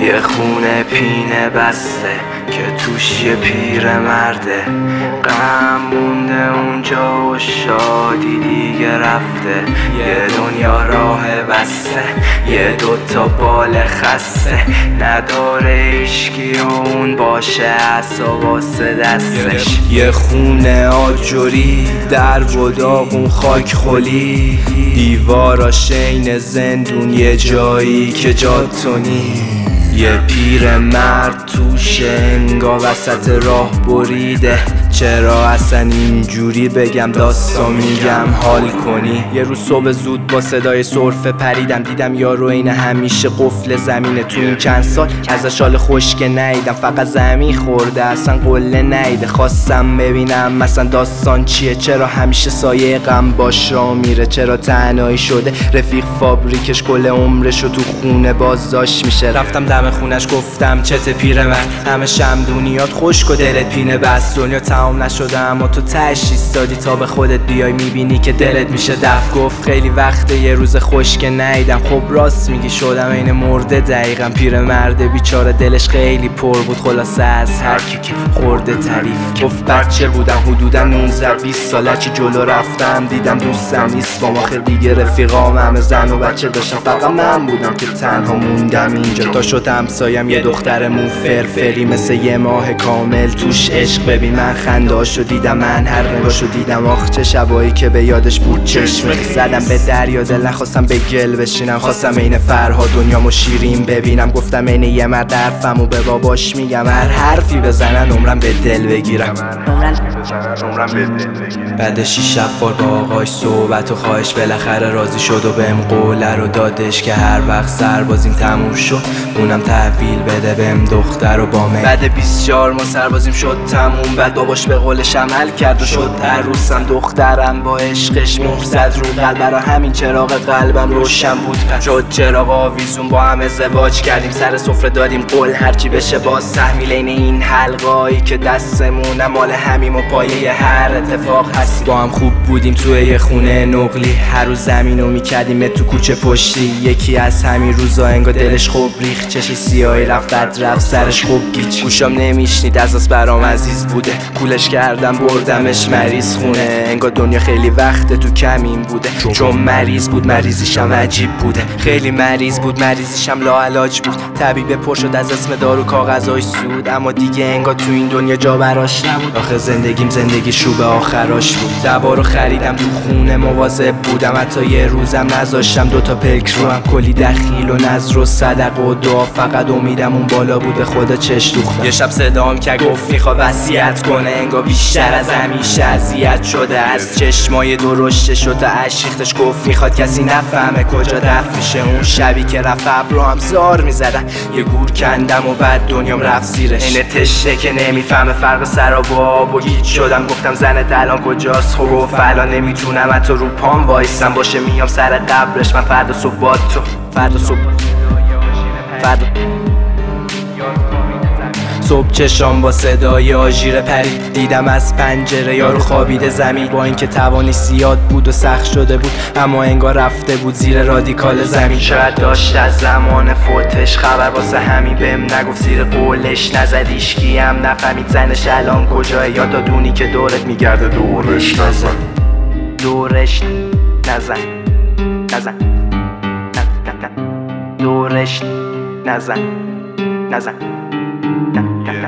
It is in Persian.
یه خونه پینه بسته که توش یه پیر مرده، غم مونده اونجا و شادی دیگه رفته. یه دنیا راه بسته، یه دوتا بال خسته، نداره ایشکی و اون باشه عصا واسه دستش. یه خونه آجوری، درب و داغون خاک خلی، دیوارا شین زندون، یه جایی که جاتونی. یه پیر مرد توشه انگا وسط راه بریده، چرا اصلا اینجوری بگم داستان میگم حال کنی. یه روز صبح زود با صدای سرفه پریدم، دیدم یارو این همیشه قفل زمینه. تو این چند سال ازش حال خشک نیدم، فقط زمین خورده اصلا قله نیده. خواستم ببینم مثلا داستان چیه، چرا همیشه سایه غم باش را میره، چرا تنهایی شده رفیق فابریکش کل عمرشو تو خونه بازداشت میشه. رفتم دم خونش گفتم چته پیرمرد، همه شمدونیات خشک و دلت پینه بس، دنیا تمام نشده اما تو تهش ایستادی تا به خودت بیای میبینی که دلت میشه دف. گفت خیلی وقته یه روز خشک نیدم، خب راست میگی شدم این مرده دقیقا. پیرمرد بیچاره دلش خیلی پر بود، خلاصه از هر کی که خورده تعریف. گفت بچه بودم حدودا 19-20 ساله، چی جلو رفتم دیدم دوستم نیست با ما، خیلی دیگه رفیقام همه زن و بچه داشتم، فقط من بودم که تنها موندم اینجا. تا شد همسایم یه دختر مو فرفری مثل یه ماه کامل توش عشق. ببین من خندهاشو دیدم، من هر نگاهشو دیدم، آخ چه شبایی که به یادش بود چشم زدم به دریا دل، نخواستم به گل بشینم، خواستم عین فرها دنیامو شیرین ببینم. گفتم عین یه مرد حرفمو به باباش میگم، هر حرفی بزنن عمرم به دل بگیرم. بعد 6 بار با آقاش صحبت و خواهش بالاخره راضی شد و بهم قوله رو دادش که هر وقت سربازیم تموم شد اونم تحویل بده بهم دختر و بامه. بعد 24 ما سربازیم شد تموم، بعد باباش به قولش عمل کرد و شد عروسم. دخترم با عشقش مهر زد رو قلب، برا همین چراغ قلبم روشن بود. شد چراغ آویزون با هم ازدواج کردیم، سر سفره دادیم قول هرچی بشه باز تحمیل. این حلقایی که دستمونه مال همیم و پایه هر اتفاق هستی. با هم خوب بودیم توی یه خونه نقلی، هر روز زمینو میکردیم تو کوچه پشتی. یکی از همین روزا انگار دلش خوب ریخت، چش سیاهی رفت سرش خوب گیچ. گوشام نمیشنید از برام عزیز بوده، کولش کردم بردمش مریض خونه. انگار دنیا خیلی وقت تو کمین بوده، چون مریض بود مریضیشم عجیب بوده. خیلی مریض بود مریضیشم لاعلاج بود، طبیب پر شد از اسم دارو کاغذای سود، اما دیگه انگار تو این دنیا جا براش نبود. آخه زندگی شروع به آخراش بود. دوا رو خریدم تو خونه مواظب بودم، حتی یه روزم نذاشتم دوتا پلک رو هم، کلی دخیل و نذر و صدقه و دعا، فقط امیدم اون بالا بوده خدا چش دوختم. یه شب صدام که گفت میخواد وصیت کنه، انگار بیشتر از همیشه اذیت شده از چشمای درشته شد تا اشیختش. گفت میخواد کسی نفهمه کجا دفن میشه. اون شبی که رفت ابرو هم زار میزدن، یه گور کندم و بعد دنیام رفت زیرش. اینه تشه که نمیفهمه فرق سراب و آب و گیج شدم. گفتم زنت الان کجاست؟ خب گفت الان نمیتونم حتی رو پام وایسم، باشه میام سر قبرش من فردا صبح با تو. فردا صبح چشام با صدای آژیر پرید، دیدم از پنجره یارو خوابیده زمین. با اینکه توانی زیاد بود و سخت شده بود، اما انگار رفته بود زیر رادیکال زمین. شاید داشت از زمان فوتش خبر، واسه همین بهم نگفت زیر قولش نزد. ایشکی هم نفهمید زنش الان کجاه، یا تا دونی که دورت میگرده دورش نزن. دورش نزن دورش نزن